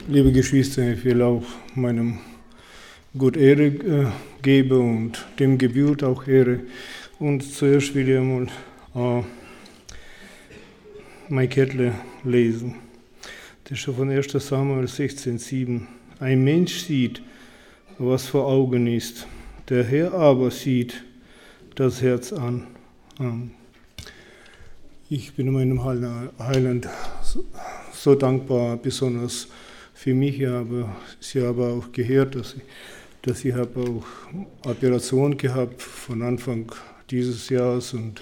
Liebe Geschwister, ich will auch meinem Gott Ehre geben und dem gebührt auch Ehre. Und zuerst will ich einmal mein Kettle lesen. Das ist schon von 1. Samuel 16,7. Ein Mensch sieht, was vor Augen ist. Der Herr aber sieht das Herz an. Ich bin meinem Heiland so dankbar, besonders für mich. Sie haben auch gehört, dass ich habe auch Operation gehabt von Anfang dieses Jahres und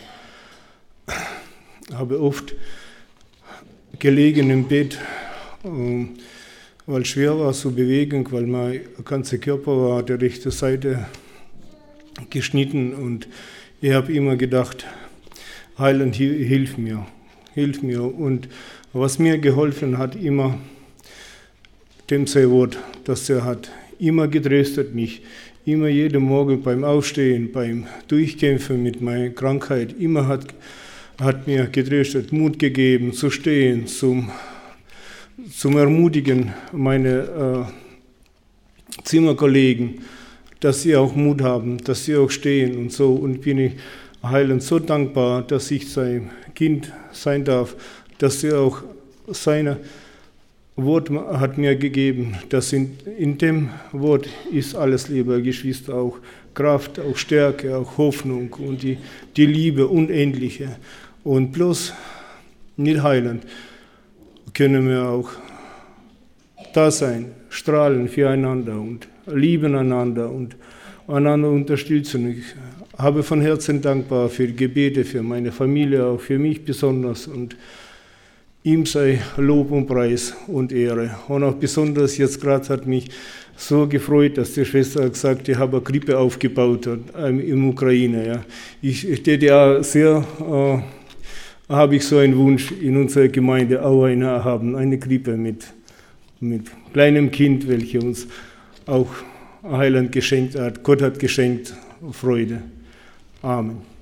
habe oft gelegen im Bett, weil es schwer war zu bewegen, weil mein ganzer Körper war der rechten Seite geschnitten und ich habe immer gedacht, Heiland, hilf mir. Und was mir geholfen hat, immer dem sein Wort, das er hat, immer getröstet mich, immer jeden Morgen beim Aufstehen, beim Durchkämpfen mit meiner Krankheit, immer hat mir getröstet, Mut gegeben, zu stehen, zum Ermutigen meine Zimmerkollegen, dass sie auch Mut haben, dass sie auch stehen und so. Und bin ich Heiland so dankbar, dass ich sein Kind sein darf, dass er auch seine Wort hat mir gegeben, dass in dem Wort ist alles, liebe Geschwister, auch Kraft, auch Stärke, auch Hoffnung und die Liebe unendliche. Und bloß mit Heiland können wir auch da sein, strahlen füreinander und lieben einander und einander unterstützen. Ich habe von Herzen dankbar für die Gebete, für meine Familie, auch für mich besonders und ihm sei Lob und Preis und Ehre. Und auch besonders jetzt gerade hat mich so gefreut, dass die Schwester gesagt hat, ich habe eine Krippe aufgebaut in Ukraine. Ja. Ich DDR sehr, habe ich so einen Wunsch in unserer Gemeinde auch eine Krippe mit kleinem Kind, welche uns auch Heiland geschenkt hat. Gott hat geschenkt Freude. Amen.